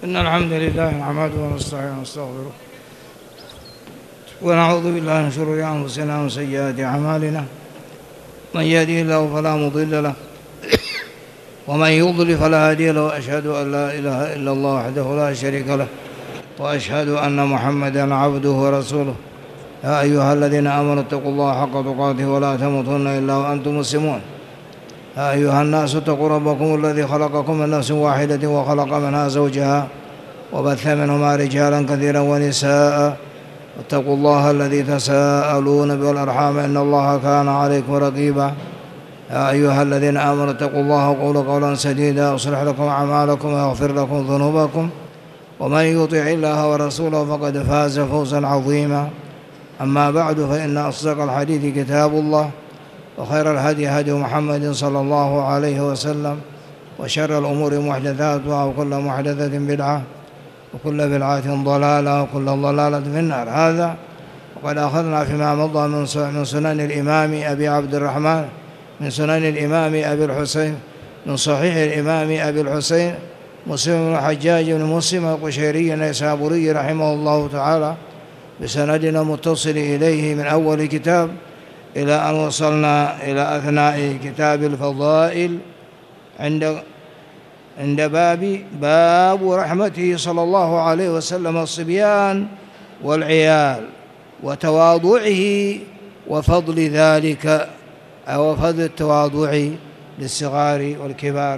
إن الحمد لله نحمده ونستعينه ونستغفره ونعوذ بالله من شرور أنفسنا ومن سيئات أعمالنا. من يهده الله فلا مضل له ومن يضلل فلا هادي له. وأشهد أن لا إله إلا الله وحده لا شريك له وأشهد أن محمدا عبده ورسوله. يا أيها الذين آمنوا اتقوا الله حق تقاته ولا تموتن إلا وأنتم مسلمون. يا أيها الناس اتقوا ربكم الذي خلقكم من نفس واحدة وخلق منها زوجها وبث منهما رجالا كثيرا ونساء. واتقوا الله الذي تساءلون به والأرحام إن الله كان عليكم رقيبا. يا أيها الذين آمنوا اتقوا الله وقولوا قولا سديدا يصلح لكم أعمالكم ويغفر لكم ذنوبكم ومن يطع الله ورسوله فقد فاز فوزا عظيما. أما بعد فإن أصدق الحديث كتاب الله وخير الهدي هدي محمد صلى الله عليه وسلم وشر الأمور محدثاتها وكل محدثة بدعة وكل بدعة ضلالة وكل ضلالة في النار. هذا وقد أخذنا فيما مضى من سنن الإمام أبي عبد الرحمن من سنن الإمام أبي الحسين من صحيح الإمام أبي الحسين مسلم بن الحجاج بن مسلم القشيري النيسابوري رحمه الله تعالى بسندنا متصل إليه من أول كتاب إلى أن وصلنا إلى أثناء كتاب الفضائل عند باب رحمته صلى الله عليه وسلم الصبيان والعيال وتواضعه وفضل ذلك أو فضل التواضع للصغار والكبار.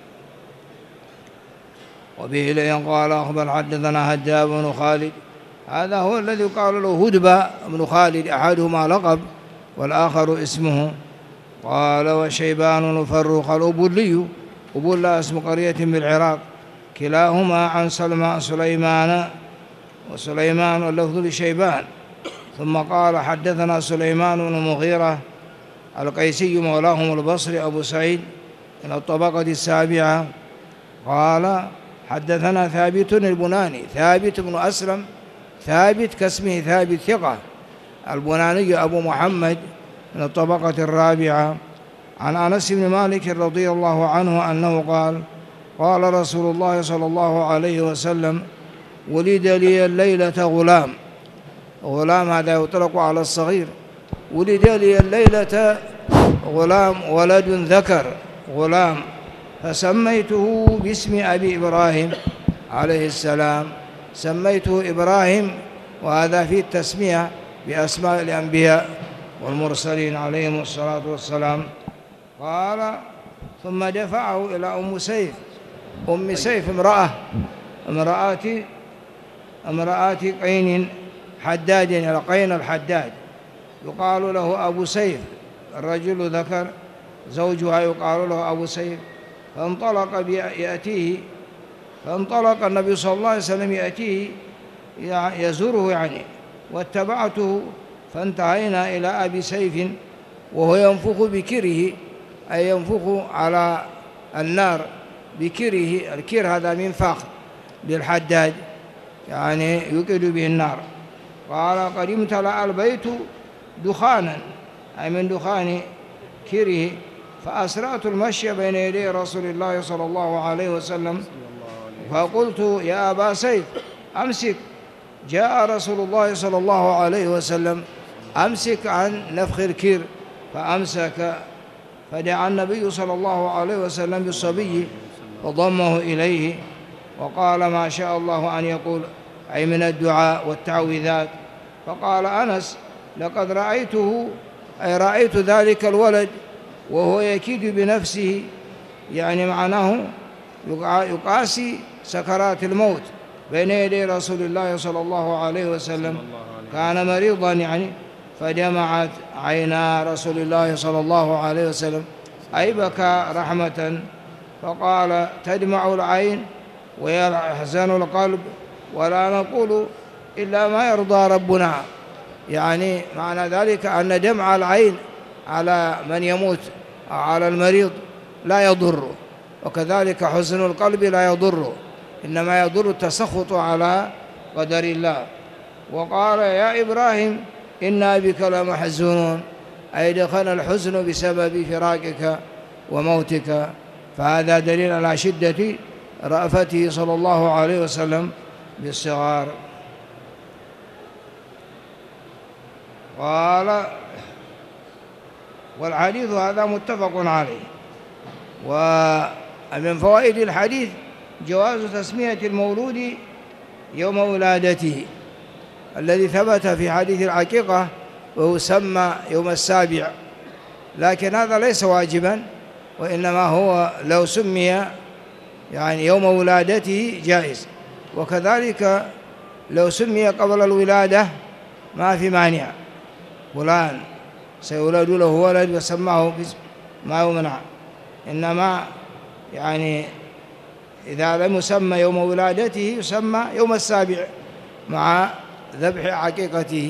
وبه لئن قال أخبر حدثنا هداب بن خالد. هذا هو الذي قال له هدبة بن خالد أحدهما لقب والآخر اسمه. قال وشيبان نفرق الأبلي أبلا اسم قرية بالعراق كلاهما عن سليمان وسليمان واللفظ لشيبان. ثم قال حدثنا سليمان بن المغيرة القيسي مولاهم البصري أبو سعيد من الطبقة السابعة. قال حدثنا ثابت البناني ثابت بن أسلم ثابت كاسمه ثابت ثقة البناني أبو محمد من الطبقة الرابعة عن أنس بن مالك رضي الله عنه أنه قال قال رسول الله صلى الله عليه وسلم ولد لي الليلة غلام هذا يطلق على الصغير. ولد لي الليلة غلام ولد ذكر غلام فسميته باسم أبي إبراهيم عليه السلام. سميته إبراهيم وهذا فيه التسمية بأسماء الأنبياء والمرسلين عليهم الصلاة والسلام. قال ثم دفعه إلى أم سيف امرأة قين حداد إلى قين الحداد يقال له أبو سيف. الرجل ذكر زوجها يقال له أبو سيف. فانطلق النبي صلى الله عليه وسلم يأتيه يزوره يعني واتبعته فانتهينا إلى أبي سيف وهو ينفخ بكره أي ينفخ على النار بكره. الكر هذا منفاخ للحداد يعني يوقد به النار. قال قد امتلأ البيت دخانا أي من دخان كره فأسرعت المشي بين يدي رسول الله صلى الله عليه وسلم فقلت يا أبا سيف أمسك. جاء رسول الله صلى الله عليه وسلم أمسك عن نفخ الكير فأمسك. فدعا النبي صلى الله عليه وسلم بالصبي وضمه إليه وقال ما شاء الله أن يقول أي من الدعاء والتعويذات. فقال أنس لقد رأيته أي رأيت ذلك الولد وهو يكيد بنفسه يعني معناه يقاسي سكرات الموت بين يدي رسول الله صلى الله عليه وسلم. كان مريضا يعني فدمعت عينا رسول الله صلى الله عليه وسلم أي بكى رحمة. فقال تدمع العين ويحزن القلب ولا نقول إلا ما يرضى ربنا. يعني معنى ذلك أن دمع العين على من يموت أو على المريض لا يضر وكذلك حزن القلب لا يضر إنما يضر التسخط على قدر الله. وقال يا إبراهيم إنا بك لمحزونون أي دخل الحزن بسبب فراقك وموتك. فهذا دليل على شدة رأفته صلى الله عليه وسلم بالصغار. قال: والحديث هذا متفق عليه. ومن فوائد الحديث جواز تسمية المولود يوم ولادته الذي ثبت في حديث العقيقة ويسمى يوم السابع، لكن هذا ليس واجبا، وإنما هو لو سمي يعني يوم ولادته جائز، وكذلك لو سمي قبل الولادة ما في مانع، فلان سيولد له ولد وسماه باسم ما يمنع، إنما يعني إذا لم يسمى يوم ولادته يسمى يوم السابع مع ذبح عقيقته.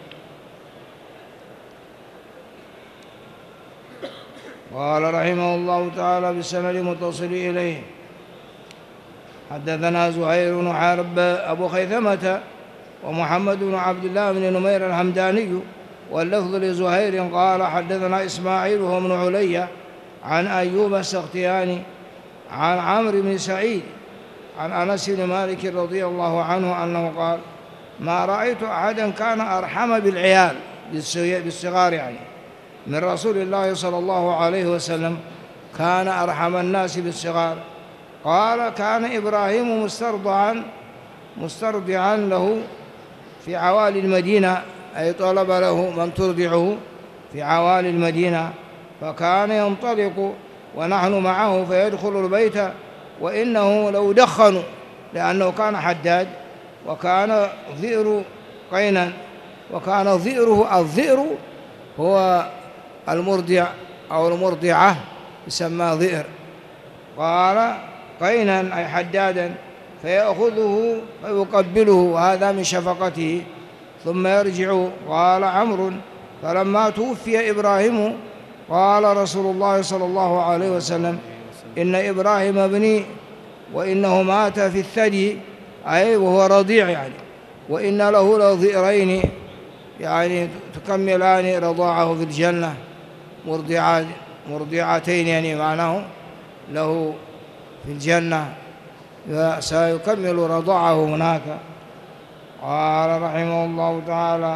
قال رحمه الله تعالى بالسند المتصل إليه: حدثنا زهير بن حرب أبو خيثمة ومحمد بن عبد الله بن نمير الحمداني، واللفظ لزهير قال: حدثنا إسماعيل وهو بن علي عن أيوب السختياني عن عمرو بن سعيد عن أنس بن مالك رضي الله عنه أنه قال: ما رأيت أحدا كان أرحم بالعيال بالصغار يعني من رسول الله صلى الله عليه وسلم، كان أرحم الناس بالصغار. قال: كان إبراهيم مسترضعا له في عوالي المدينة، أي طلب له من ترضعه في عوالي المدينة، فكان ينطلق ونحن معه فيدخل البيت وإنه لو دخن، لأنه كان حداد، وكان ذئر قينا، وكان الذئر هو المرضع أو المرضعة يسمى ذئر. قال: قينا أي حدادا، فيأخذه فيقبله، وهذا من شفقته، ثم يرجع. قال عمرو: فلما توفي إبراهيم قال رسول الله صلى الله عليه وسلم: إن إبراهيم ابني وإنه مات في الثدي، أي وهو رضيع يعني، وإن له لذئرين يعني تكملان رضاعه في الجنة، مرضعتين يعني معناه له في الجنة سيكمل رضاعه هناك. قال رحمه الله تعالى: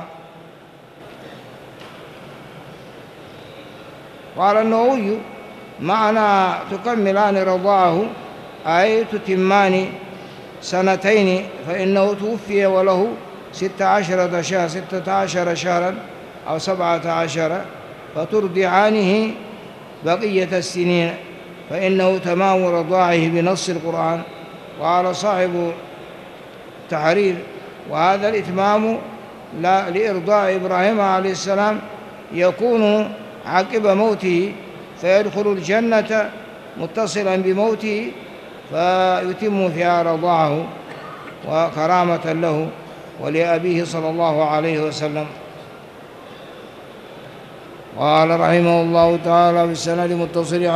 قال النووي: معنى تكملان رضاعه أي تتمان سنتين، فإنه توفي وله 16 شهرا أو 17، فترضعانه بقية السنين، فإنه تمام رضاعه بنص القرآن. قال صاحب التحرير: وهذا الإتمام لإرضاع إبراهيم عليه السلام يكون عقب موته، فيدخل الجنة متصلا بموته، فيتم فيها رضاعه وكرامة له ولأبيه صلى الله عليه وسلم. قال رحمه الله تعالى بالسند المتصل: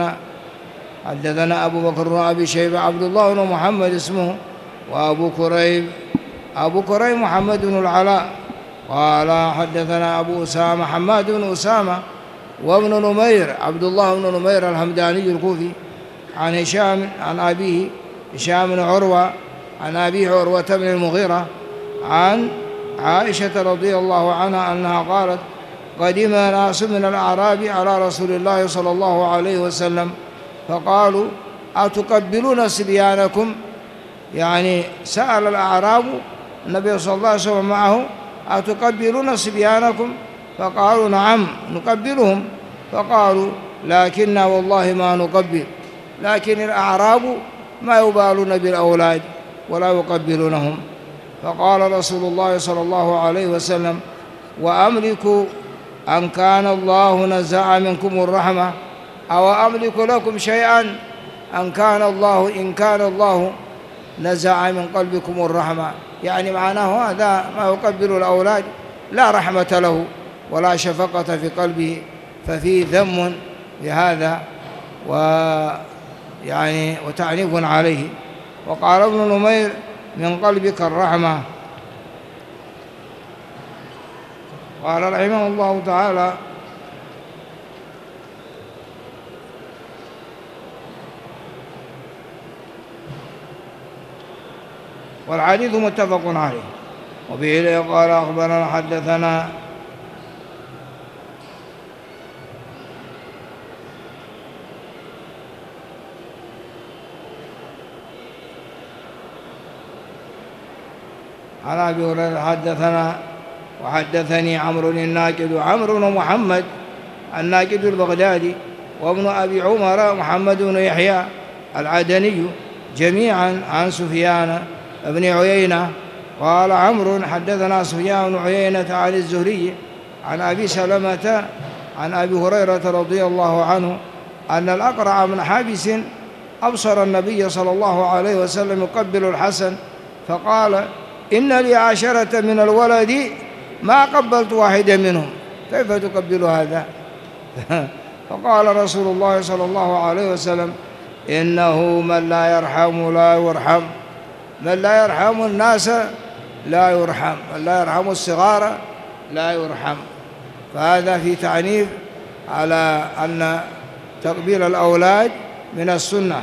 حدثنا أبو بكر بن أبي شيبة عبد الله بن محمد اسمه، وأبو كريب محمد بن العلاء. قال حدثنا أبو أسامة حماد بن أسامة وابن نمير عبد الله بن نمير الحمداني الكوفي، عن هشام عن أبيه هشام بن عروة عن أبيه عروة بن المغيرة عن عائشة رضي الله عنها أنها قالت: قدم ناس من الأعراب على رسول الله صلى الله عليه وسلم فقالوا: أتقبلون صبيانكم؟ يعني سأل الأعراب النبي صلى الله عليه وسلم معه: أتقبلون صبيانكم؟ فقالوا: نعم نقبلهم. فقالوا: لكننا والله ما نقبل. لكن الأعراب ما يبالون بالأولاد ولا يقبلونهم. فقال رسول الله صلى الله عليه وسلم: وأملك أن كان الله نزع منكم الرحمة، أو أملك لكم شيئا إن كان الله نزع من قلبكم الرحمة، يعني معناه هذا ما يقبل الأولاد لا رحمة له ولا شفقة في قلبه، ففي ذم بهذا ويعني وتعنيف عليه. وقال ابن نمير: من قلبك الرحمة. قال رحمه الله تعالى: والحديث متفق عليه. وبه قال أخبرنا حدثنا عن أبي هريرة حدثنا وحدثني عمرو الناقد وعمرو بن محمد الناقد البغدادي وابن أبي عمر محمد بن يحيى العدني جميعا عن سفيان بن عيينة. قال عمرو حدثنا سفيان بن عيينة عن الزهري عن أبي سلمة عن أبي هريرة رضي الله عنه أن الأقرع بن حابس أبصر النبي صلى الله عليه وسلم يقبل الحسن فقال إن لي 10 من الولد ما قبلت واحدا منهم، كيف تقبل هذا؟ فقال رسول الله صلى الله عليه وسلم إنه من لا يرحم لا يرحم، من لا يرحم الناس لا يرحم، من لا يرحم الصغار لا يرحم. فهذا في تعنيف على أن تقبيل الأولاد من السنة.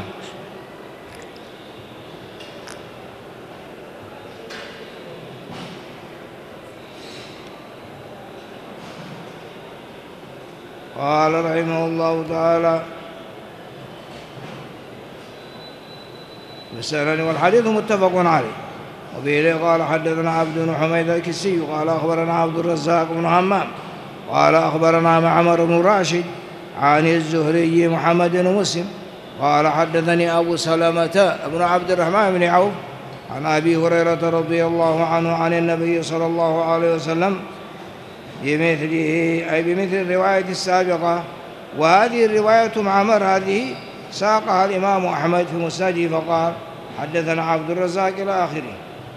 قال رحمه الله تعالى مسألة والحديث متفق عليه. وبه قال حدثنا عبد بن حميد الكسي قال أخبرنا عبد الرزاق بن همام قال أخبرنا معمر بن راشد عن الزهري محمد بن مسلم قال حدثني أبو سلمة بن عبد الرحمن بن عوف عن أبي هريرة رضي الله عنه عن النبي صلى الله عليه وسلم بمثله أي بمثل الرواية السابقة. وهذه الرواية معمر هذه ساقها الإمام أحمد في مسنده فقال حدثنا عبد الرزاق إلى آخره.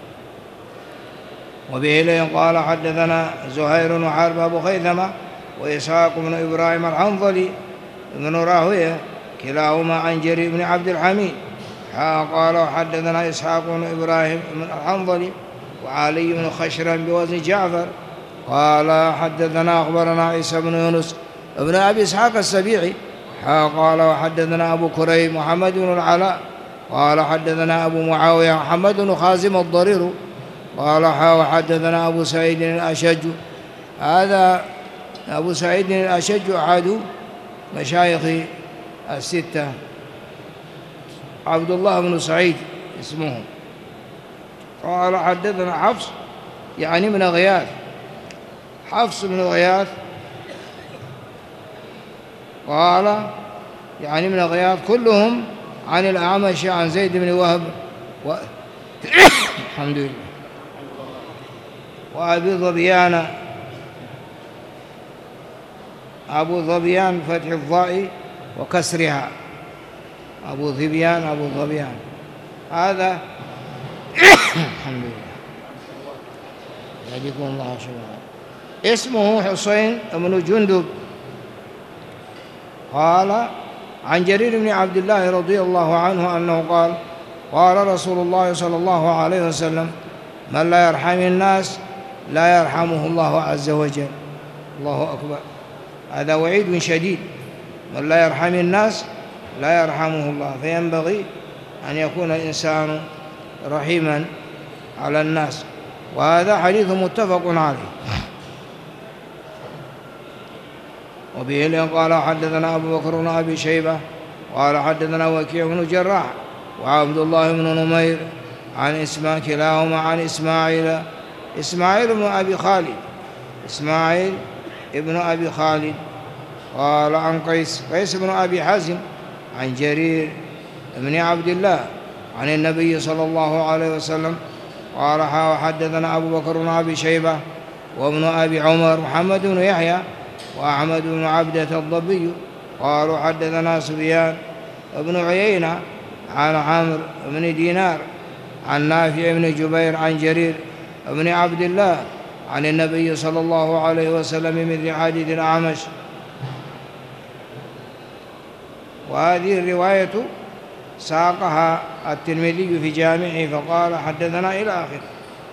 وبه قال حدثنا زهير وحرب أبو خيثمة وإسحاق بن إبراهيم الحنظلي بن راهويه كلاهما عن جرير بن عبد الحميد قال حدثنا إسحاق بن إبراهيم الحنظلي وعلي بن خشرم بوزن جعفر قال حدثنا أخبرنا عيسى بن يونس ابن أبي إسحاق السبيعي قال وحدثنا أبو كريم محمد بن العلاء قال حدثنا أبو معاوية محمد بن خازم الضرير قال وحدثنا أبو سعيد الأشج. هذا أبو سعيد الأشج أحد مشايخ الستة، عبد الله بن سعيد اسمه. قال حدثنا حفص يعني من غياث، حفص بن غياث قال يعني من غياث كلهم عن الأعمش عن زيد بن وهب الحمد لله وأبي ظبيان أبو ظبيان فتح الضاء وكسرها أبو ظبيان هذا الحمد لله يهديكم الله شباب. اسمه حسين بن جندب قال عن جرير بن عبد الله رضي الله عنه أنه قال قال رسول الله صلى الله عليه وسلم من لا يرحم الناس لا يرحمه الله عز وجل. الله أكبر، هذا وعيد شديد، من لا يرحم الناس لا يرحمه الله. فينبغي أن يكون الإنسان رحيما على الناس. وهذا حديث متفق عليه. وبه قال حدثنا أبو بكر بن أبي شيبة قال حدثنا وكيع بن جراح وعبد الله بن نمير عن كلاهما عن إسماعيل بن أبي خالد قال عن قيس بن أبي حازم عن جرير بن عبد الله عن النبي صلى الله عليه وسلم قال حدثنا أبو بكر بن أبي شيبة وابن أبي عمر محمد بن يحيى وأحمد بن عبدة الضبي قالوا حدثنا سفيان بن عيينة عن عمرو بن دينار عن نافع بن جبير عن جرير بن عبد الله عن النبي صلى الله عليه وسلم مثل حديث الأعمش. وهذه الرواية ساقها الترمذي في جامعه فقال حدثنا إلى آخره.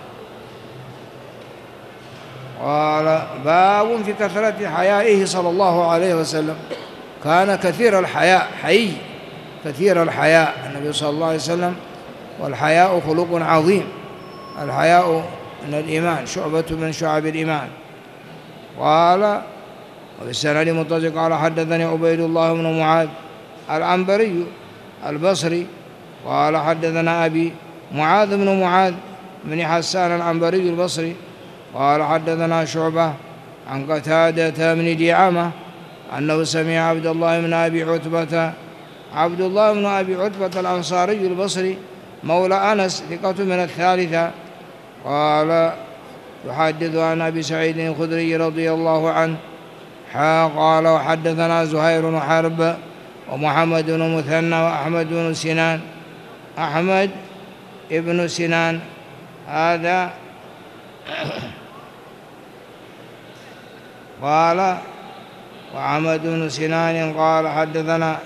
قال باب في كثرة حيائه صلى الله عليه وسلم، كان كثير الحياء، كثير الحياء النبي صلى الله عليه وسلم، والحياء خلق عظيم الحياء من الإيمان، شعبة من شعب الإيمان. قال وفي السند متصل قال حدثني عبيد الله بن معاذ العنبري البصري قال حدثنا أبي معاذ بن معاذ بن حسان العنبري البصري قال حدثنا شعبة عن قتادة بن دعامة أنه سمع عبد الله بن أبي عتبة الأنصاري البصري مولى أنس ثقة من الثالثة قال يحدث عن أبي سعيد الخدري رضي الله عنه قال وحدثنا زهير بن حرب ومحمد بن مثنى وأحمد بن سنان، أحمد ابن سنان هذا قال وحمد بن سنان قال حدثنا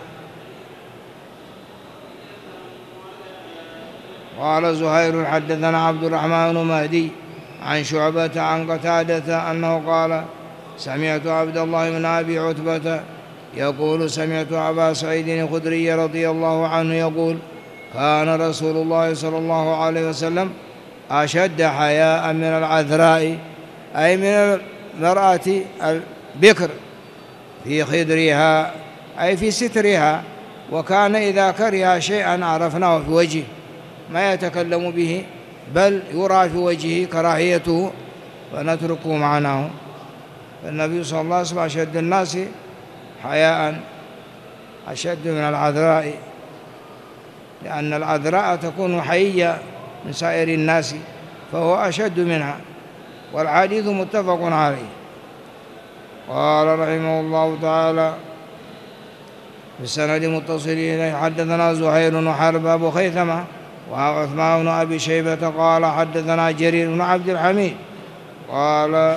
قال زهير حدثنا عبد الرحمن بن مهدي عن شعبة عن قتادة أنه قال سمعت عبد الله بن أبي عتبة يقول سمعت أبا سعيد الخدري رضي الله عنه يقول كان رسول الله صلى الله عليه وسلم أشد حياء من العذراء أي من المرأة البكر في خدرها أي في سترها، وكان إذا كره شيئا عرفناه في وجهه ما يتكلم به بل يرى في وجهه كراهيته فنتركه معناه. فالنبي صلى الله عليه وسلم أشد الناس حياء، أشد من العذراء، لأن العذراء تكون حية من سائر الناس فهو أشد منها، والحديث متفق عليه. قال رحمه الله تعالى في السند متصل إليه حدثنا زهير بن حرب أبو خيثمة وعثمان بن أبي شيبة قال حدثنا جرير بن عبد الحميد قال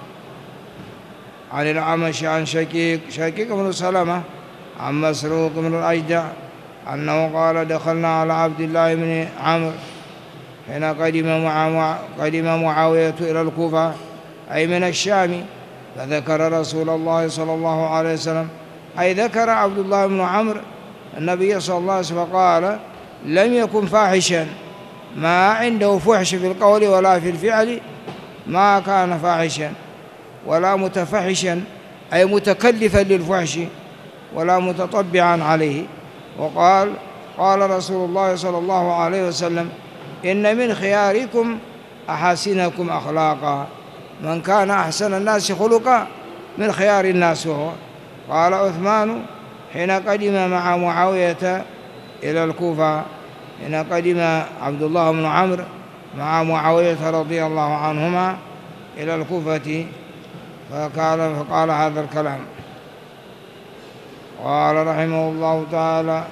عن الأعمش عن شقيق بن سلمة عن مسروق بن الأجدع أنه قال دخلنا على عبد الله بن عمرو حين قدم معاوية إلى الكوفة أي من الشام، فذكر رسول الله صلى الله عليه وسلم أي ذكر عبد الله بن عمرو النبي صلى الله عليه وسلم فقال لم يكن فاحشا، ما عنده فحش في القول ولا في الفعل، ما كان فاحشا ولا متفحشا أي متكلفا للفحش ولا متطبعا عليه. وقال قال رسول الله صلى الله عليه وسلم إن من خياركم أحسنكم أخلاقا، من كان أحسن الناس خلقا من خيار الناس هو. قال عثمان حين قدم مع معاوية إلى الكوفة، حين قدم عبد الله بن عمرو مع معاوية رضي الله عنهما إلى الكوفة فقال هذا الكلام. قال رحمه الله تعالى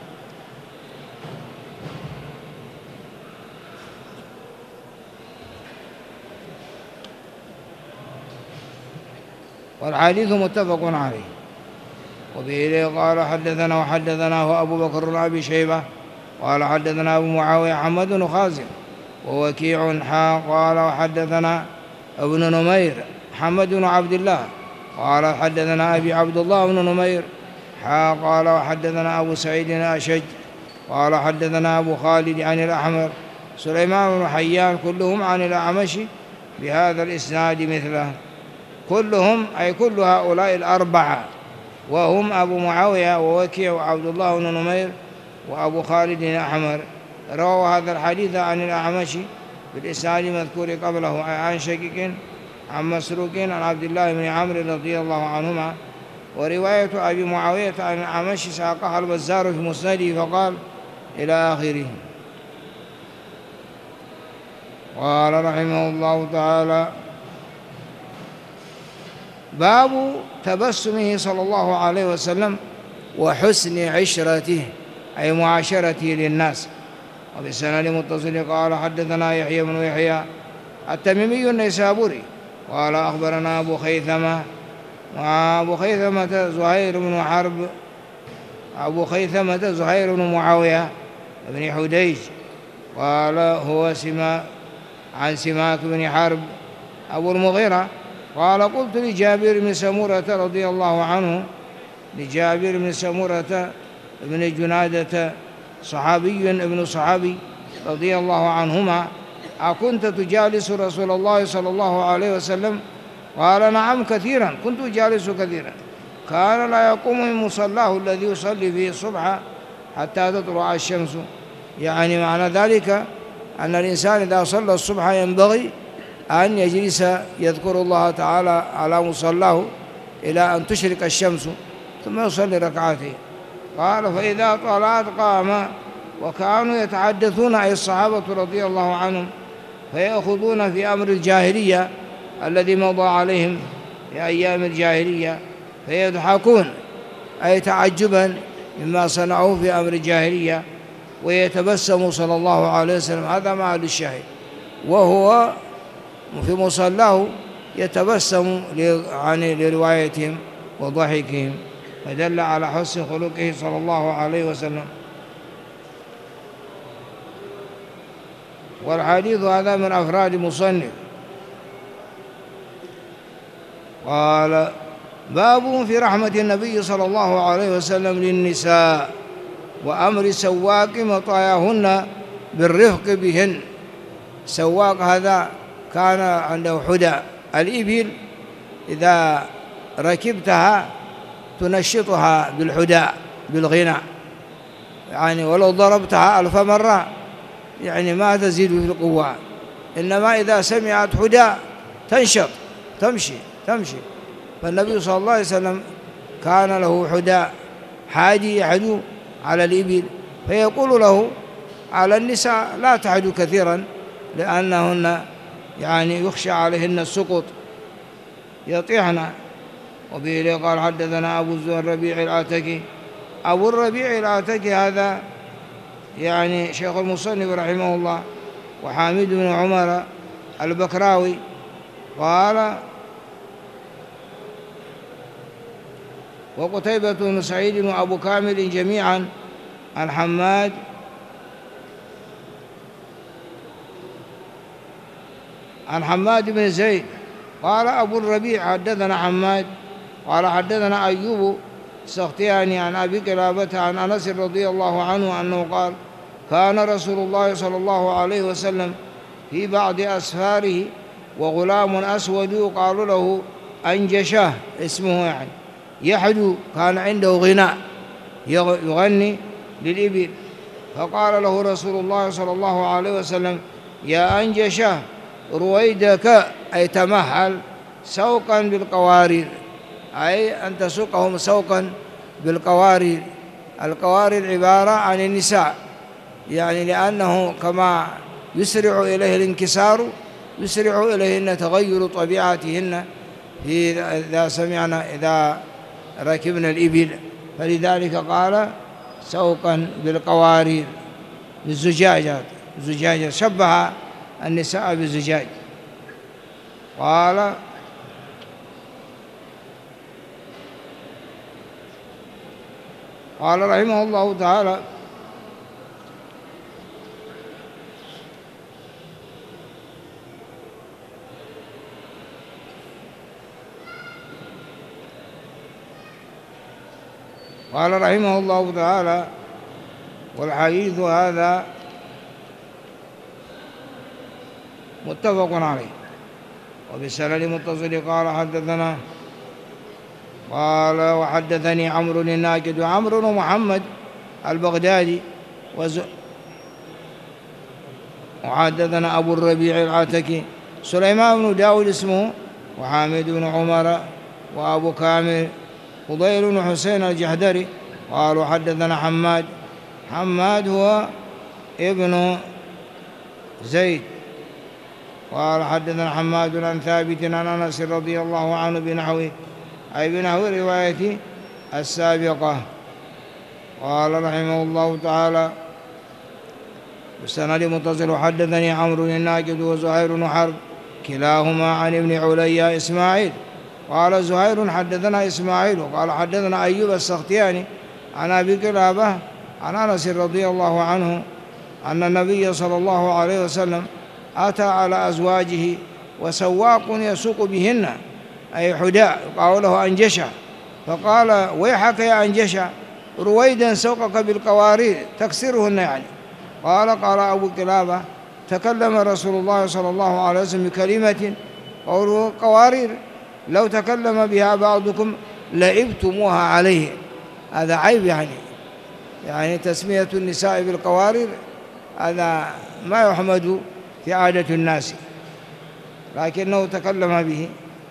والحديث متفق عليه. وبه قال حدثنا وحدثناه أبو بكر بن أبي شيبة قال حدثنا أبو معاوية حمد بن خازم ووكيع قال وحدثنا ابن نمير محمد بن عبد الله قال حدثنا أبي عبد الله بن نمير قال وحدثنا أبو سعيد الأشج قال حدثنا أبو خالد عن الأحمر سليمان بن حيان كلهم عن الأعمش بهذا الإسناد مثله، كلهم أي كل هؤلاء الأربعة وهم أبو معاوية ووكيع وعبد الله بن نمير وأبو خالد الأحمر رووا هذا الحديث عن الأعمش بالإسناد المذكور قبله عن شقيق عن مسروق عن عبد الله بن عمرو رضي الله عنهما. ورواية أبي معاوية عن الأعمش ساقها البزار في مسنده فقال إلى آخره. قال رحمه الله تعالى باب تبسمه صلى الله عليه وسلم وحسن عشرته أي معاشرته للناس. وبالسند متصل قال حدثنا يحيى بن يحيى التميمي النيسابوري قال أخبرنا أبو خيثمة زهير بن حرب أبو خيثمة زهير بن معاوية بن حديج قال هو عن سماك بن حرب أبو المغيرة قال قلت لجابر بن سمورة رضي الله عنه، لجابر بن سمورة بن جنادة صحابي ابن صحابي رضي الله عنهما أكنت تجالس رسول الله صلى الله عليه وسلم؟ قال نعم كثيرا، كنت أجالس كثيرا. كان لا يقوم من مصلاه الذي يصلي فيه الصبح حتى تطلع الشمس. يعني معنى ذلك أن الإنسان إذا صلى الصبح ينبغي أن يجلس يذكر الله تعالى على مصلاه إلى أن تشرق الشمس ثم يصلي ركعتين. قال فإذا طلعت قام، وكانوا يتحدثون أي الصحابة رضي الله عنهم فيأخذون في أمر الجاهلية الذي مضى عليهم في أيام الجاهلية فيضحكون أي تعجبا مما صنعوه في أمر الجاهلية، ويتبسم صلى الله عليه وسلم. هذا محل الشاهد، وهو في مصلاه يتبسم لروايتهم وضحكهم، فدل على حسن خلقه صلى الله عليه وسلم. والحديث هذا من أفراد مصنف. قال باب في رحمة النبي صلى الله عليه وسلم للنساء وأمر سواق مطاياهن بالرفق بهن. سواق هذا كان عنده حدى الإبل، إذا ركبتها تنشطها بالحدى بالغناء، يعني ولو ضربتها 1000 مرة يعني ما تزيد في القوة، إنما إذا سمعت حدى تنشط تمشي. فالنبي صلى الله عليه وسلم كان له حدى حادي يحدو على الإبل، فيقول له على النساء لا تحدو كثيرا لأنهن يعني يخشى عليهن السقوط يطيحن. وبه قال حدثنا أبو الربيع العتكي. أبو الربيع العتكي هذا يعني شيخ المصنف رحمه الله، وحامد بن عمر البكراوي. قال وقتيبة بن سعيد وأبو كامل جميعا عن حماد بن زيد. قال أبو الربيع حدثنا حماد قال حدثنا أيوب السختياني عن أبي قلابة عن أنس رضي الله عنه أنه قال كان رسول الله صلى الله عليه وسلم في بعض أسفاره وغلام أسود يقال له أنجشه اسمه، يعني يحدو، كان عنده غناء يغني للإبل. فقال له رسول الله صلى الله عليه وسلم يا أنجشه رويدك، أي تمهل سوقا بالقوارير، أي أن تسوقهم سوقا بالقوارير. القوارير عبارة عن النساء، يعني لأنه كما يسرع إليه الانكسار يسرع إليهن تغير طبيعتهن إذا ركبنا الإبل، فلذلك قال سوقا بالقوارير بالزجاجات، زجاجة شبه النساء بالزجاج. قال رحمه الله تعالى والحديث هذا متفق عليه وبسند متصل. قال وحدثني عمرو الناقد وعمرو بن محمد البغدادي وحدثنا أبو الربيع العتكي سليمان بن داود اسمه، وحامد بن عمر وأبو كامل فضيل بن حسين الجحدري. قالوا حدثنا حماد هو ابن زيد. قال حدثنا حماد عن ثابت عن أنس رضي الله عنه بنحوه، أي بنحو رواية السابقة. قال رحمه الله تعالى بسند متصل حدثني عمرو الناقد وزهير بن حرب كلاهما عن ابن علي إسماعيل. قال زهير حدثنا إسماعيل قال حدثنا أيوب السختياني عن أبي قلابة عن أنس رضي الله عنه أن النبي صلى الله عليه وسلم أتى على أزواجه وسواق يسوق بهن، أي حداء يقال له أنجشة، فقال ويحك يا أنجشة رويدا سوقك بالقوارير تكسرهن يعني. قال أبو قلابة تكلم رسول الله صلى الله عليه وسلم بكلمة قوله قوارير لو تكلم بها بعضكم لعبتموها عليه. هذا عيب يعني تسمية النساء بالقوارير هذا ما يحمد في عادة الناس، لكنه تكلم به.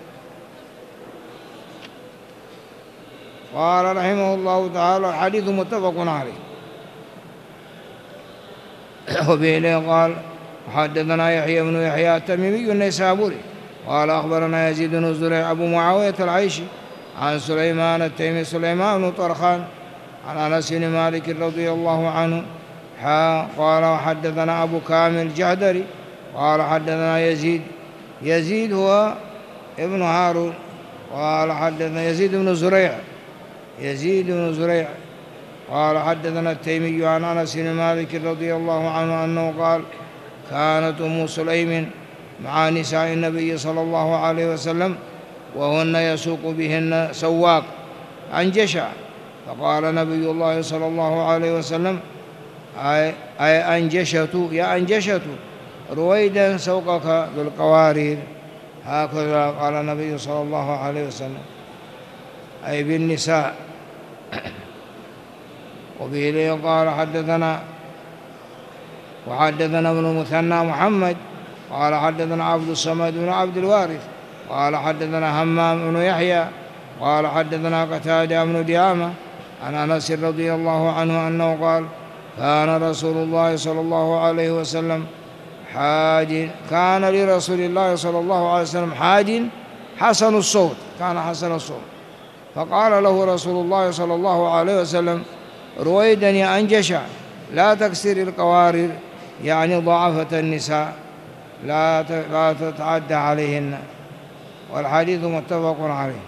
قال رحمه الله تعالى حديث متفق عليه. وبه قال حدثنا يحيى بن يحيى التميمي النيسابوري قال أخبرنا يزيد بن زريع أبو معاوية العيشي عن سليمان التيمي سليمان بن طرخان عن أنس بن مالك رضي الله عنه قال وحدثنا أبو كامل الجحدري قال حدثنا يزيد هو ابن هارون قال حدثنا يزيد بن زريع قال حدثنا التيمي عن أنس بن مالك رضي الله عنه أنه قال كانت أم سليم مع نساء النبي صلى الله عليه وسلم وهن يسوق بهن سواق عن جشع، فقال نبي الله صلى الله عليه وسلم أي أنجشت رويدا سوقك بالقوارير، هكذا قال النبي صلى الله عليه وسلم أي بالنساء. وبه قال وحدثنا ابن المثنى محمد قال حدثنا عبد الصمد بن عبد الوارث قال حدثنا همام بن يحيى قال حدثنا قتادة بن دعامة عن أنس رضي الله عنه أنه قال كان رسول الله صلى الله عليه وسلم كان لرسول الله صلى الله عليه وسلم حاج حسن الصوت، كان حسن الصوت، فقال له رسول الله صلى الله عليه وسلم رويدا يا أنجشع لا تكسر القوارير، يعني ضعفة النساء لا تتعدى عليهن. والحديث متفق عليه.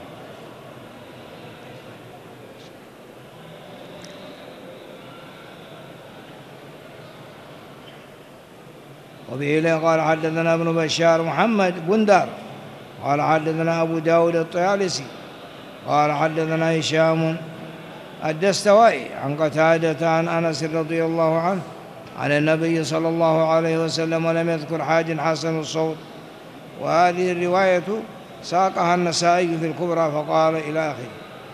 وبه قال حدثنا ابن بشار محمد بندار قال حدثنا أبو داود الطيالسي قال حدثنا هشام الدستوائي عن قتادة عن أنس رضي الله عنه عن النبي صلى الله عليه وسلم ولم يذكر حاج حسن الصوت. وهذه الرواية ساقها النسائي في الكبرى فقال إلى آخره.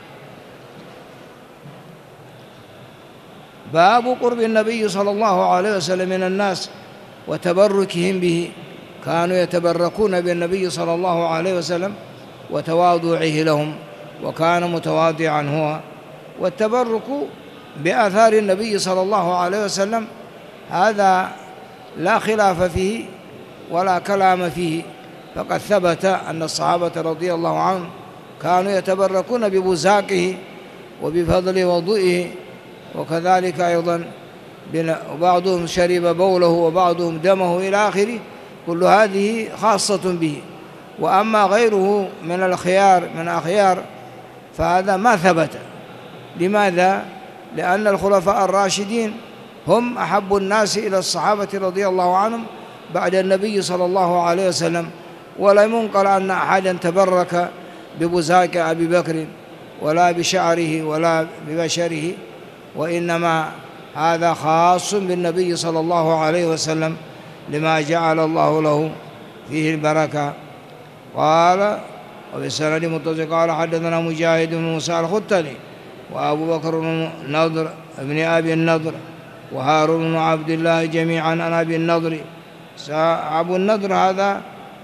باب قرب النبي صلى الله عليه وسلم من الناس وتبركهم به، كانوا يتبركون بالنبي صلى الله عليه وسلم وتواضعه لهم، وكان متواضعا هو. والتبرك بآثار النبي صلى الله عليه وسلم هذا لا خلاف فيه ولا كلام فيه، فقد ثبت أن الصحابة رضي الله عنهم كانوا يتبركون ببزاقه وبفضل وضوئه، وكذلك أيضا وبعضهم شرب بوله وبعضهم دمه إلى آخره، كل هذه خاصة به. وأما غيره من الأخيار فهذا ما ثبت. لماذا؟ لأن الخلفاء الراشدين هم أحب الناس إلى الصحابة رضي الله عنهم بعد النبي صلى الله عليه وسلم، ولم ينقل أن أحدا تبرك ببزاق أبي بكر ولا بشعره ولا ببشره، وإنما هذا خاص بالنبي صلى الله عليه وسلم لما جعل الله له فيه البركة. قال وبالسند متصل قال حدثنا مجاهد بن موسى الختلي وأبو بكر بن نضر ابن أبي النضر وهارون بن عبد الله جميعا عن أبي النضر. أبو النضر هذا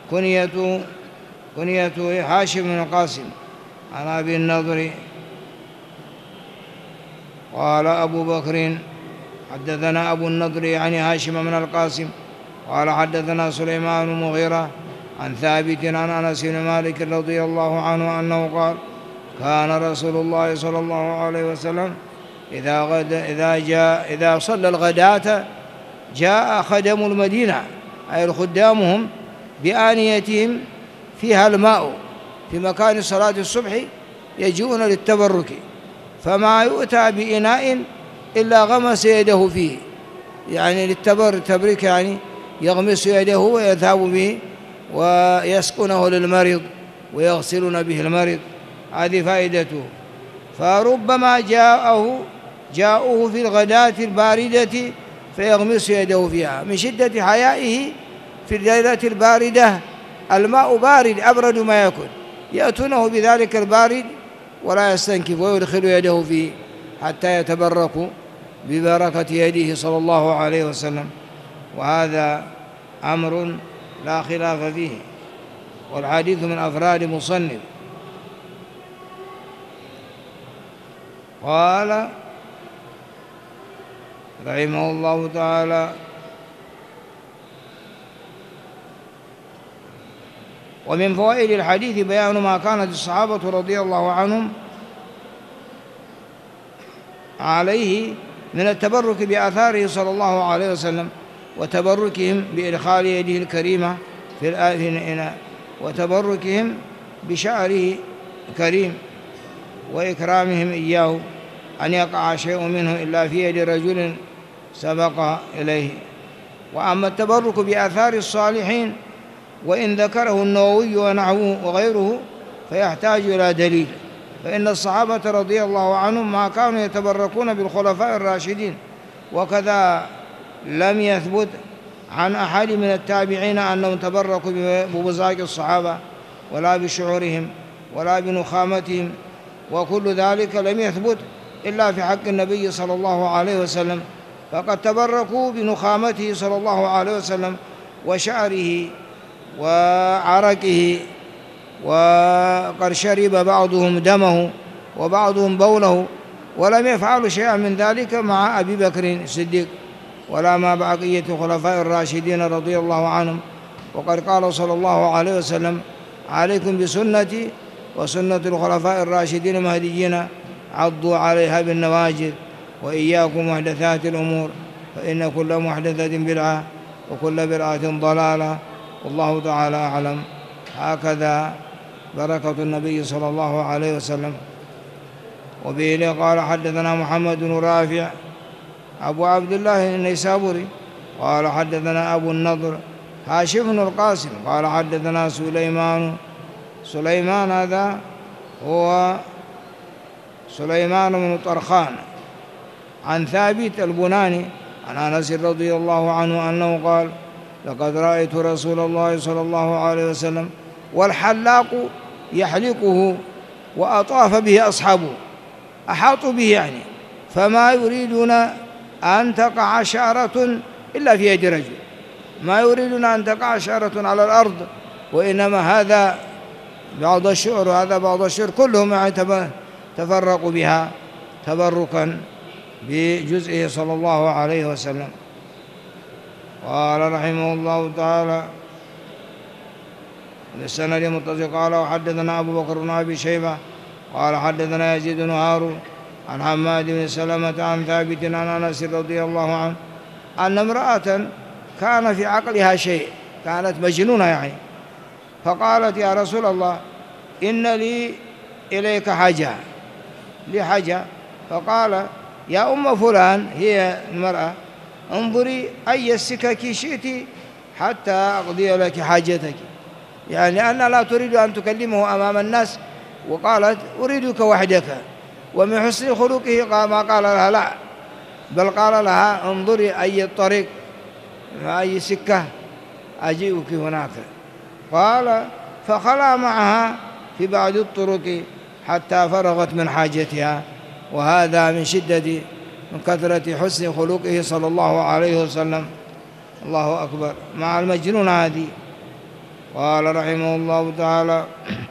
كنيته هاشم بن القاسم عن أبي النضر. قال أبو بكر حدثنا أبو النضر يعني هاشم بن القاسم قال حدثنا سليمان بن المغيرة عن ثابت عن أنس بن مالك رضي الله عنه أنه قال كان رسول الله صلى الله عليه وسلم إذا صلى الغداة جاء خدم المدينة أي خدامهم بآنيتهم فيها الماء في مكان صلاة الصبح يجيئون للتبرك، فما يؤتى بإناء إلا غمس يده فيه، يعني للتبرك يعني يغمس يده ويذهب به ويسقونه للمريض ويغسلون به المريض، هذه فائدته. فربما جاءوه في الغداة الباردة فيغمس يده فيها من شدة حيائه. في الليلة الباردة الماء بارد أبرد ما يكون، يأتونه بذلك البارد ولا يستنكف ويدخل يده فيه حتى يتبرك ببركة يده صلى الله عليه وسلم. وهذا أمر لا خلاف فيه، والحديث من أفراد مصنف. قال رحمه الله تعالى: ومن فوائد الحديث بيان ما كانت الصحابة رضي الله عنهم عليه من التبرك بآثاره صلى الله عليه وسلم، وتبركهم بإدخال يده الكريمة في الإناء، وتبركهم بشعره الكريم، وإكرامهم إياه أن يقع شيء منه إلا في يد رجل سبق إليه. وأما التبرك بآثار الصالحين وإن ذكره النووي ونحوه وغيره فيحتاج إلى دليل، فإن الصحابة رضي الله عنهم ما كانوا يتبركون بالخلفاء الراشدين، وكذا لم يثبت عن أحد من التابعين أنهم تبركوا ببزاق الصحابة ولا بشعورهم ولا بنخامتهم، وكل ذلك لم يثبت إلا في حق النبي صلى الله عليه وسلم، فقد تبركوا بنخامته صلى الله عليه وسلم وشعره وعرقه، وقد شرب بعضهم دمه وبعضهم بوله، ولم يفعلوا شيئا من ذلك مع أبي بكر الصديق ولا مع بقية الخلفاء الراشدين رضي الله عنهم. وقد قال صلى الله عليه وسلم: عليكم بسنتي وسنة الخلفاء الراشدين المهديين، عضوا عليها بالنواجذ، وإياكم محدثات الأمور، فإن كل محدثة بدعة وكل بدعة ضلالة، والله تعالى أعلم. هكذا بركة النبي صلى الله عليه وسلم. وبه قال حدثنا محمد بن رافع أبو عبد الله النيسابوري قال حدثنا أبو النضر هاشم بن القاسم قال حدثنا سليمان هذا هو سليمان بن طرخان عن ثابت البناني عن أنس رضي الله عنه أنه قال: لقد رأيت رسول الله صلى الله عليه وسلم والحلاق يحلقه وأطاف به أصحابه، أحاطوا به يعني، فما يريدون أن تقع شعرة إلا في يد رجل، ما يريدون أن تقع شعرة على الأرض، وإنما هذا بعض الشعر وهذا بعض الشعر كلهم يعني تفرقوا بها تبركا بجزئه صلى الله عليه وسلم. قال رحمه الله تعالى: للسند متصل قال: وحدثنا أبو بكر بن أبي شيبة قال حدثنا يزيد بن هارون عن حماد بن سلمة عن ثابت عن أنس رضي الله عنه أن امرأة كان في عقلها شيء، كانت مجنونة يعني، فقالت: يا رسول الله إن لي إليك حاجة، لي حاجة. فقال: يا أم فلان، هي المرأة، انظري أي السكك شئت حتى أقضي لك حاجتك، يعني أنها لا تريد أن تكلمه أمام الناس، وقالت: أريدك وحدك. ومن حسن خلقه ما قال لها لا، بل قال لها: انظري أي الطريق أي سكة أجيئك هناك. قال: فخلى معها في بعض الطرق حتى فرغت من حاجتها، وهذا من كثرة حسن خلقه صلى الله عليه وسلم. الله أكبر مع المجنون هذه. قال رحمه الله تعالى: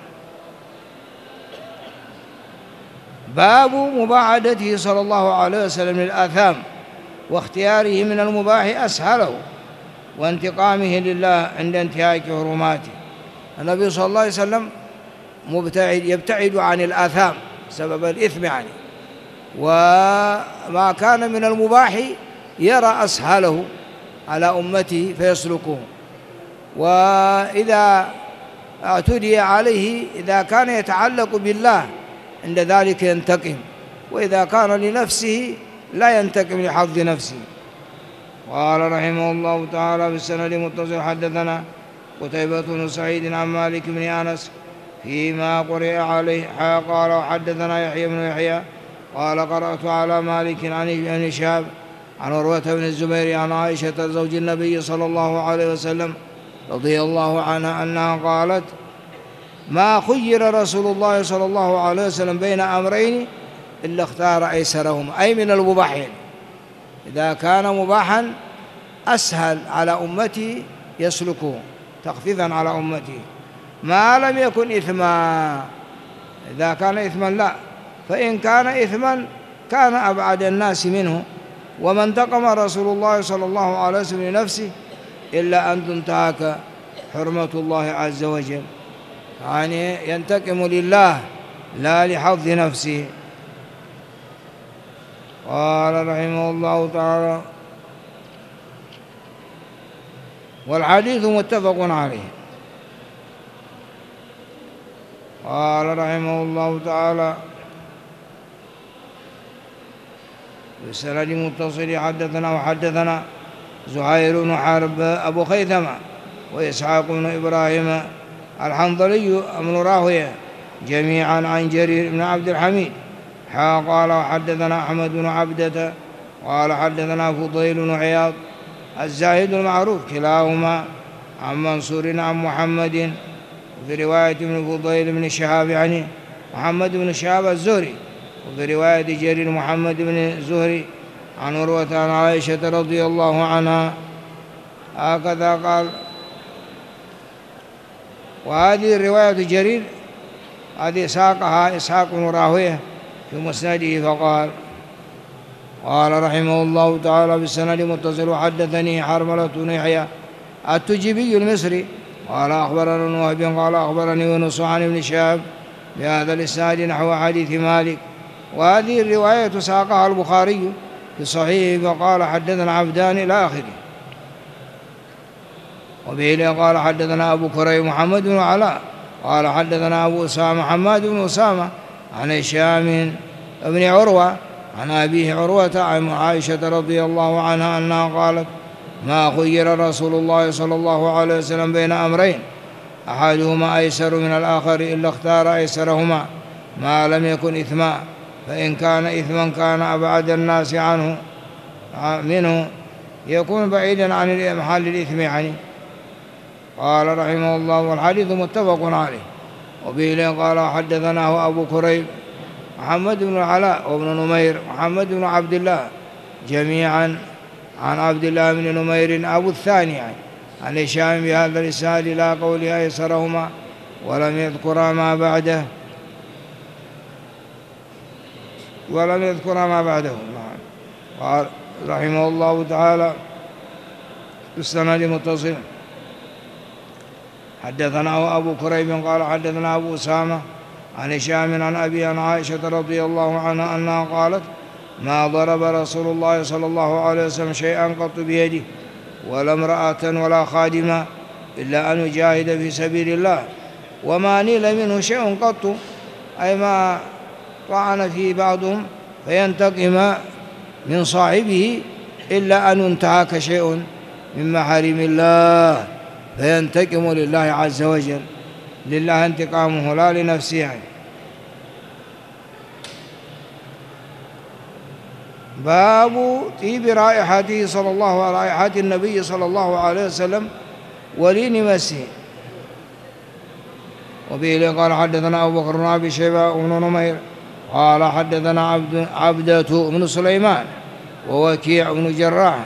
باب مباعدته صلى الله عليه وسلم للآثام واختياره من المباح أسهله وانتقامه لله عند انتهاك حرماته. النبي صلى الله عليه وسلم يبتعد عن الآثام سبب الإثم يعني، وما كان من المباح يرى أسهله على أمته فيسلكه، وإذا اعتدي عليه إذا كان يتعلق بالله عند ذلك ينتقم، وإذا كان لنفسه لا ينتقم لحظ نفسه. قال رحمه الله تعالى: بالسند متصل حدثنا قتيبة بن سعيد عن مالك بن أنس فيما قرئ عليه قال: وحدثنا يحيى بن يحيى قال: قرأت على مالك عن شهاب عن عروة بن الزبير عن عائشة زوج النبي صلى الله عليه وسلم رضي الله عنها أنها قالت: ما خير رسول الله صلى الله عليه وسلم بين أمرين إلا اختار أيسرهما، أي من المباحين. إذا كان مباحا أسهل على أمتي يسلكه تخفيفا على أمتي، ما لم يكن إثما. إذا كان إثما لا، فإن كان إثما كان أبعد الناس منه. وما انتقم رسول الله صلى الله عليه وسلم لنفسه إلا أن تنتهك حرمة الله عز وجل، يعني ينتقم لله لا لحظ نفسه. قال رحمه الله تعالى: والحديث متفق عليه. قال رحمه الله تعالى: بالسند متصل حدثنا زهير بن حرب أبو خيثمة وإسحاق بن إبراهيم الحنظلي بن راهويه جميعا عن جرير بن عبد الحميد قال حدثنا أحمد بن عبدة قال حدثنا فضيل بن عياض الزاهد المعروف كلاهما عن منصور عن محمد، وفي رواية ابن فضيل بن شهاب يعني محمد بن شهاب الزهري، وفي رواية جرير محمد بن زهري عن عروة عن عائشة رضي الله عنها هكذا قال. وهذه الرواية جرير هذه ساقها إسحاق بن راهويه في مسنده فقال: قال رحمه الله تعالى بالسند متصل حدثني حرملة بن يحيى التجيبي المصري قال أخبرنا وهب قال أخبرني يونس عن ابن شهاب بهذا الإسناد نحو حديث مالك. وهذه الرواية ساقها البخاري في صحيحه فقال حدثنا عبدان إلى آخره. وبه قال حدثنا أبو كريم محمد بن علاء قال حدثنا أبو أسامة محمد بن أسامة عن هشام بن عروة عن أبيه عروة عن عائشة رضي الله عنها أنها قالت: ما خير رسول الله صلى الله عليه وسلم بين أمرين أحدهما أيسر من الآخر إلا اختار أيسرهما ما لم يكن إثما، فإن كان إثما كان أبعد الناس منه يكون بعيدا عن محل الإثم يعني. قال رحمه الله: والحديث متفق عليه. وبه قال حدثناه أبو كريب محمد بن العلاء وابن نمير محمد بن عبد الله جميعا عن عبد الله بن نمير أبو الثاني يعني عن هشام بهذا الإسناد لا قول أيسرهما ولم يذكر ما بعده قال رحمه الله تعالى بالسند متصل حدثنا أبو كريب قال حدثنا أبو أسامة عن هشام عن أبي عن عائشة رضي الله عنها أنها قالت: ما ضرب رسول الله صلى الله عليه وسلم شيئا قط بيده ولا امرأة ولا خادما إلا أن يجاهد في سبيل الله، وما نيل منه شيء قط، أي ما طعن فيه بعضهم فينتقم من صاحبه إلا أن ينتهك شيء من محارم الله فينتقم لله عز وجل، لله انتقامه لا لنفسه يعني. باب طيب رائحته صلى الله عليه رائحة النبي صلى الله عليه وسلم ولين مسه. وبه قال حدثنا أبو بكر بن أبي شيبة بن نمير قال حدثنا عبدة بن سليمان ووكيع بن جراح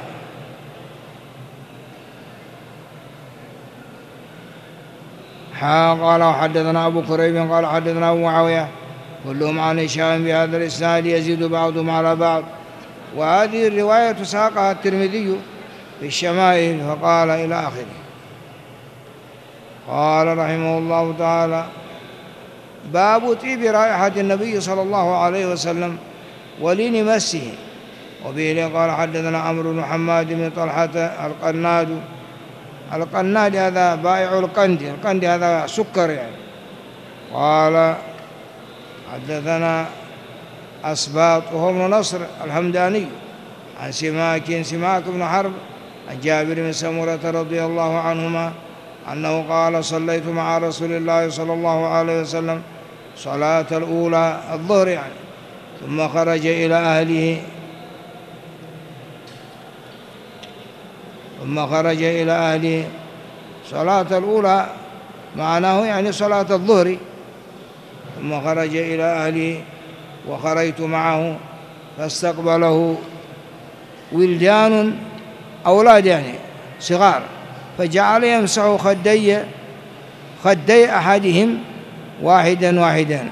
قال حدثنا أبو كريب قال حدثنا أبو معاوية كلهم عن هشام بهذا الإسناد يزيد بعضهم على بعض. وهذه الرواية ساقها الترمذي في الشمائل فقال إلى آخره. قال رحمه الله تعالى: باب طيب رائحة النبي صلى الله عليه وسلم ولين مسه. وبه قال حدثنا عمرو بن حماد بن طلحة القناد هذا بائع القند هذا سكر يعني. قال حدثنا أسباط وهو ابن نصر الحمداني عن سماك بن حرب عن جابر بن سمرة رضي الله عنهما أنه قال: صليت مع رسول الله صلى الله عليه وسلم صلاة الأولى الظهر يعني، ثم خرج إلى أهله ثم خرج إلى أهله. صلاة الأولى معناه يعني صلاة الظهر. ثم خرج إلى أهله وخرجت معه فاستقبله ولدان أولاد يعني صغار، فجعل يمسح خدي أحدهم واحدا واحدا.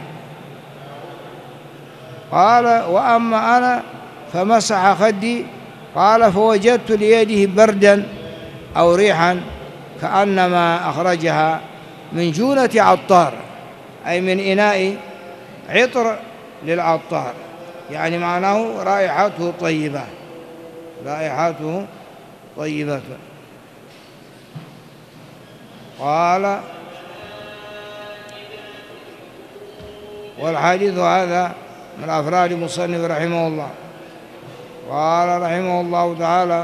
قال وأما أنا فمسح خدي، قال فوجدت ليده بردا أو ريحا كأنما أخرجها من جونة عطار، أي من إناء عطر للعطار، يعني معناه رائحته طيبة، رائحته طيبة. قال والحديث هذا من أفراد المصنف رحمه الله. قال رحمه الله تعالى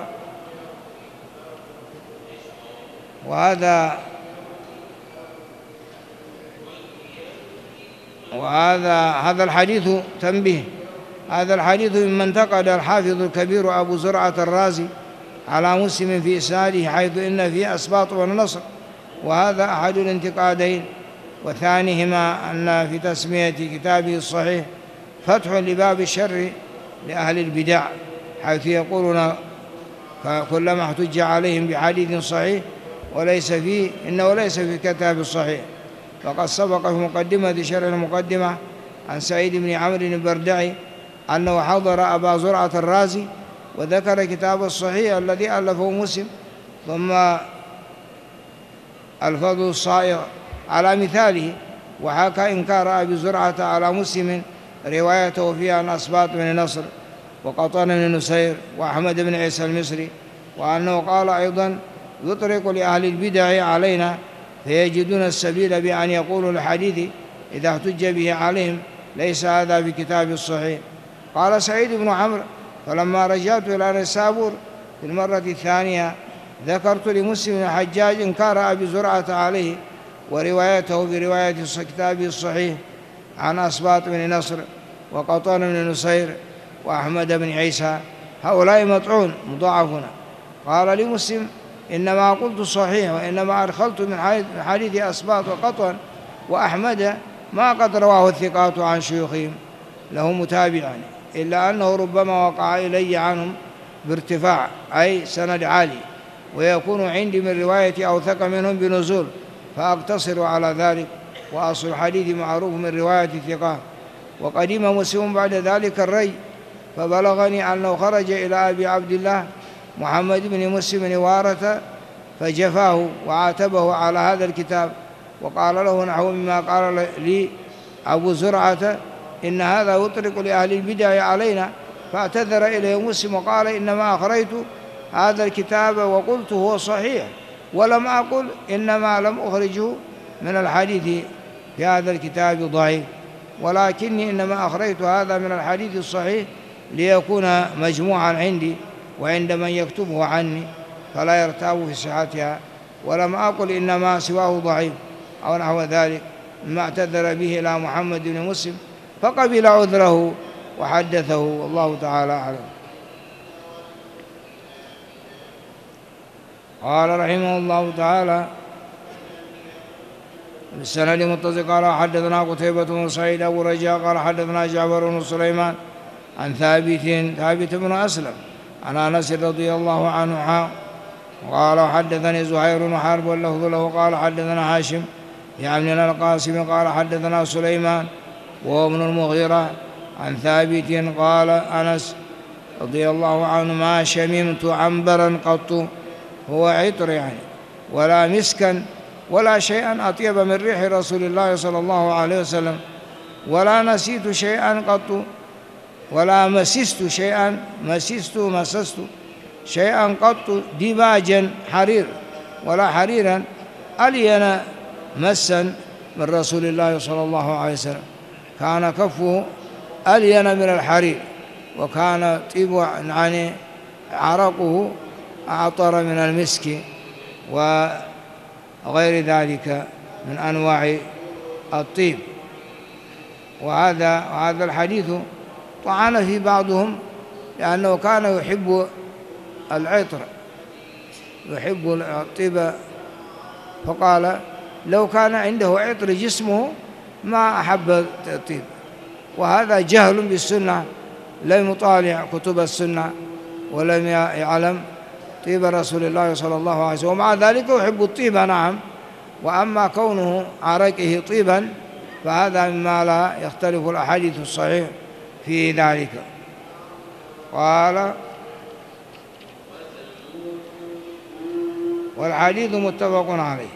هذا الحديث تنبيه. هذا الحديث مما انتقد الحافظ الكبير أبو زرعة الرازي على مسلم في إسناده، حيث إن فيه أسباط والنصر، وهذا أحد الانتقادين. وثانيهما أن في تسمية كتابه الصحيح فتح لباب الشر لأهل البدع، حيث يقولون كلما احتج عليهم بحديث صحيح إنه ليس في كتاب الصحيح. فقد سبق في مقدمة شرح المقدمة عن سعيد بن عمرو البردعي أنه حضر أبا زرعة الرازي وذكر كتاب الصحيح الذي ألفه مسلم، ثم الفضل الصائغ على مثاله، وحكى إنكار أبي زرعة على مسلم روايته فيها عن أسباط بن نصر وقطان بن نسير وأحمد بن عيسى المصري، وأنه قال أيضا يطرق لأهل البدع علينا فيجدون السبيل بأن يقولوا الحديث إذا احتج به عليهم ليس هذا في كتاب الصحيح. قال سعيد بن عمرو فلما رجعت إلى نيسابور في المرة الثانية ذكرت لمسلم الحجاج إنكار أبي زرعة عليه وروايته برواية كتابه الصحيح عن أسباط بن نصر وقطان بن نسير وأحمد بن عيسى، هؤلاء مطعون مضاعفون. قال لمسلم إنما قلت صحيح، وإنما أدخلت من حديث أسباط وقطان وأحمد ما قد رواه الثقات عن شيوخهم له متابعا، إلا أنه ربما وقع إلي عنهم بارتفاع أي سند عالي، ويكون عندي من رواية أوثق منهم بنزول، فأقتصر على ذلك، وأصل الحديث معروف من رواية الثقات. وقدم مسلم بعد ذلك الري، فبلغني أنه خرج إلى أبي عبد الله محمد بن مسلم نوارة فجفاه وعاتبه على هذا الكتاب، وقال له نحو مما قال لي أبو زرعة إن هذا يطرق لأهل البدع علينا، فاعتذر إليه مسلم وقال إنما أخرجت هذا الكتاب وقلت هو صحيح، ولم أقل إنما لم أخرجه من الحديث في هذا الكتاب ضعيف، ولكني إنما أخرجت هذا من الحديث الصحيح ليكون مجموعا عندي وعند من يكتبه عني فلا يرتاب في صحتها، ولم أقل إنما سواه ضعيف أو نحو ذلك مما اعتذر به إلى محمد بن مسلم، فقبل عذره وحدثه، والله تعالى أعلم. قال رحمه الله تعالى بالسند المتصل قال حدثنا قتيبة بن سعيد أبو رجاء قال حدثنا جعفر بن سليمان عن ثابت بن أسلم عن أنس رضي الله عنه قال حدثني زهير بن حرب واللفظ له قال حدثنا هاشم يعني بن القاسم قال حدثنا سليمان وهو ابن المغيرة عن ثابت قال أنس رضي الله عنه ما شممت عنبرا قط، هو عطر يعني، ولا مسكا ولا شيئا أطيب من ريح رسول الله صلى الله عليه وسلم، ولا نسيت شيئا قط، ولا مسست شيئا قط ديباجا حرير ولا حريرا ألين مسا من رسول الله صلى الله عليه وسلم، كان كفه ألين من الحرير، وكان طيب يعني عرقه أعطر من المسك وغير ذلك من أنواع الطيب. وهذا الحديث طعن في بعضهم لأنه كان يحب العطر، يحب الطيب، فقال لو كان عنده عطر جسمه ما أحب الطيب. وهذا جهل بالسنة، لم يطالع كتب السنة ولم يعلم طيب رسول الله صلى الله عليه وسلم، ومع ذلك يحب الطيب نعم. وأما كونه عرقه طيبا فهذا مما لا يختلف الأحاديث الصحيح في ذلك. قال والحديث متفق عليه.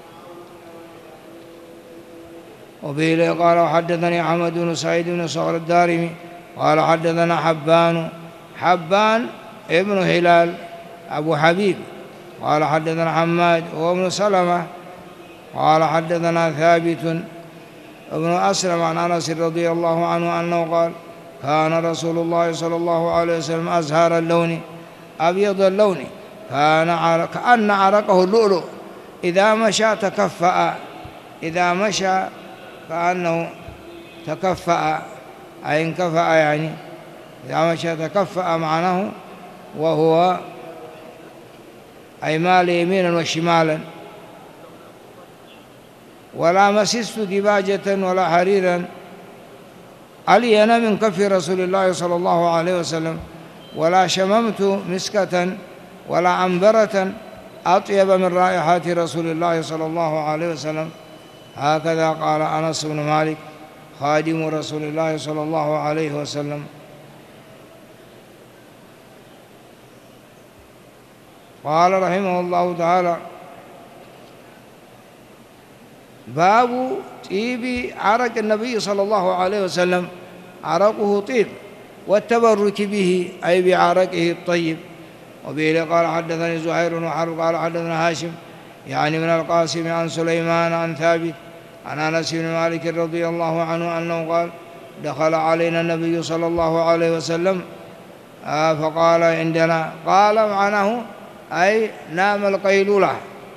وبه قال وحدثني حمد بن سعيد بن صخر الدارمي قال حدثنا حبان ابن هلال أبو حبيب قال حدثنا حماد وابن سلمة قال حدثنا ثابت ابن أسلم عن أنس رضي الله عنه أنه قال كان رسول الله صلى الله عليه وسلم أزهر اللون أبيض اللون كأن عرقه اللؤلؤ إذا مشى تكفأ، إذا مشى كأنه تكفأ أي انكفأ، يعني إذا مشى تكفأ معناه وهو أي مال يمينا وشمالا. ولا مسست دباجة ولا حريرا ألين من كف رسول الله صلى الله عليه وسلم، ولا شممت مسكة ولا عنبرة أطيب من رائحة رسول الله صلى الله عليه وسلم. هكذا قال أنس بن مالك خادم رسول الله صلى الله عليه وسلم. قال رحمه الله تعالى باب طيب عرق النبي صلى الله عليه وسلم، عرقه طيب والتبرك به أي بعرقه الطيب. وبه قال حدثني زهير بن حرب قال حدثنا هاشم يعني من القاسم عن سليمان عن ثابت عن أنس بن مالك رضي الله عنه أنه قال دخل علينا النبي صلى الله عليه وسلم فقال عندنا، قال معناه أي نام القيلولة،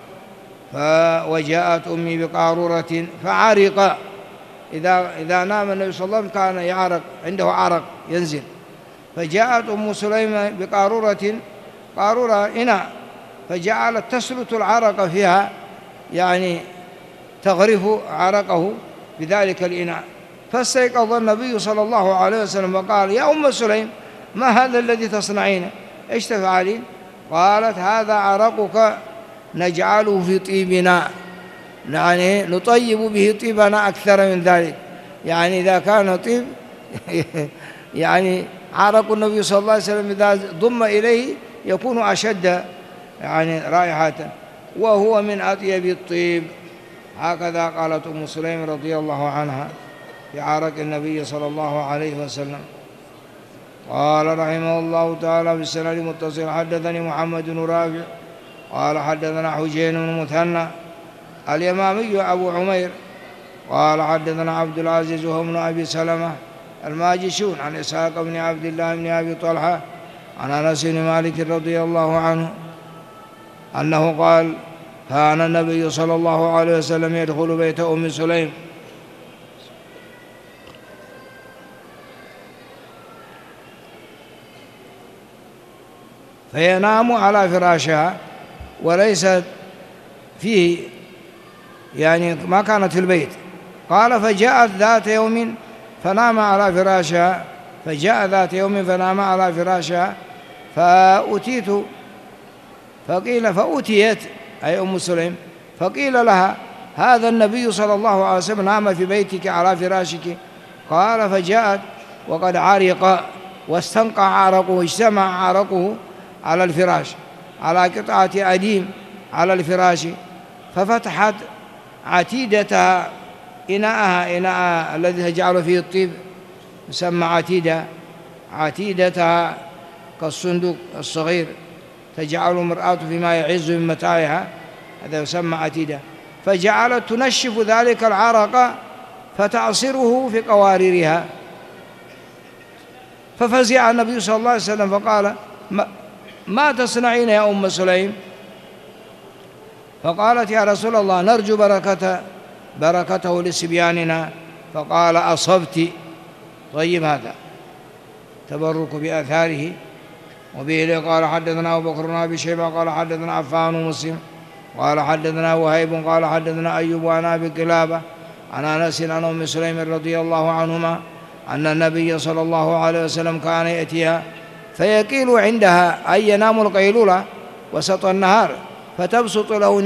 وجاءت أمي بقارورة فعرق. إذا نام النبي صلى الله عليه وسلم كان يعرق، عنده عرق ينزل، فجاءت أم سليم بقارورة، قارورة إناء، فجعلت تسلط العرق فيها، يعني تغرف عرقه بذلك الإناء. فاستيقظ النبي صلى الله عليه وسلم وقال يا أم سليم ما هذا الذي تصنعين؟ إيش تفعلين؟ قالت هذا عرقك نجعله في طيبنا، يعني نطيب به طيبنا أكثر من ذلك. يعني إذا كان طيب يعني عرق النبي صلى الله عليه وسلم إذا ضم إليه يكون أشد يعني رائحة، وهو من أطيب الطيب. هكذا قالت أم سليم رضي الله عنها في عرق النبي صلى الله عليه وسلم. قال رحمه الله تعالى في السند المتصل حدثني محمد بن رافع قال حدثنا حجين بن مثنى اليمامي أبو عمير قال حدثنا عبد العزيز وهو ابن أبي سلمة الماجشون عن إسحاق بن عبد الله بن أبي طلحة عن أنس بن مالك رضي الله عنه أنه قال كان النبي صلى الله عليه وسلم يدخل بيت أم سليم فينام على فراشها وليست فيه، يعني ما كانت في البيت. قال فجاءت ذات يوم فنام على فراشها، فجاء ذات يوم فنام على فراشها فأتيت أي أم سليم، فقيل لها هذا النبي صلى الله عليه وسلم نام في بيتك على فراشك. قال فجاءت وقد عرق واستنقع عرقه، اجتمع عرقه على الفراش على قطعة أديم على الفراش، ففتحت عتيدتها إناءها الذي تجعل فيه الطيب يسمى عتيدتها كالصندوق الصغير تجعل المرأة فيما يعز من متاعها، هذا يسمى عتيدة. فجعلت تنشف ذلك العرق فتعصره في قواريرها. ففزع النبي صلى الله عليه وسلم فقال ما تصنعين يا أم سليم؟ فقالت يا رسول الله نرجو بركته لصبياننا. فقال أصبت. طيب، هذا تبرك بآثاره وبه قال حدثنا أبو بكر بن أبي شيبة قال حدثنا عفان ومسلم قال حدثنا وهيب قال حدثنا أيوب عن أبي قلابة عن أنس عن أم سليم رضي الله عنهما أن النبي صلى الله عليه وسلم كان يأتيها فيقيل عندها أي ينام القيلولة وسط النهار فتبسط له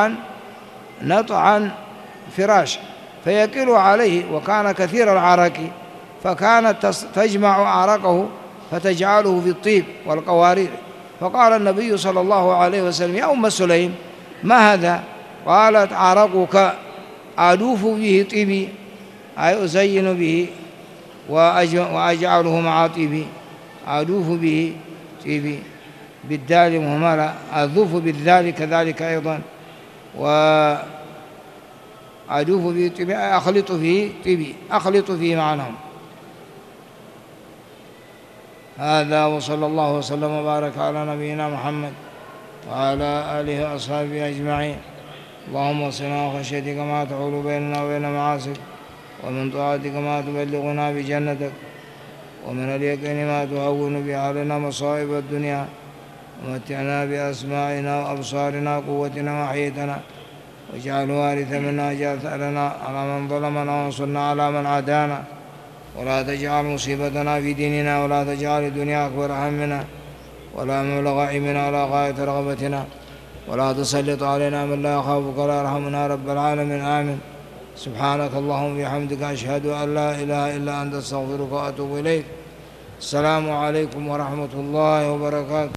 نطعا فراش فيقيل عليه وكان كثير العرق فكانت تجمع عرقه فتجعله في الطيب والقوارير فقال النبي صلى الله عليه وسلم يا أم سليم ما هذا؟ قالت عرقك أدوف به طيبي أي أزين به وأجعله مع طيبي أدوف به طيبي بالدال مهملة أذوف بالذال كذلك أيضا وأدوف به طيبي أخلط فيه طيبي أخلط فيه معنهم. هذا وصلى الله وسلم وبارك على نبينا محمد وعلى آله وأصحابه أجمعين. اللهم وصلنا وخشيتك ما تحول بيننا وبين معاصيك ومن طاعتك ما تبلغنا بجنتك ومن اليقين ما تهون به علينا مصائب الدنيا ومتعنا بأسماعنا وأبصارنا وقوتنا وحيتنا واجعل وارث منا واجعل ثأرنا على من ظلمنا وانصرنا على من عادانا ولا تجعل مصيبتنا في ديننا ولا تجعل الدنيا أكبر همنا ولا مبلغ علمنا ولا غاية رغبتنا ولا تسلط علينا من لا يخافك ولا يرحمنا رب العالمين آمين. سبحانك اللهم وبحمدك أشهد أن لا إله إلا أنت أستغفرك وأتوب إليك. السلام عليكم ورحمة الله وبركاته.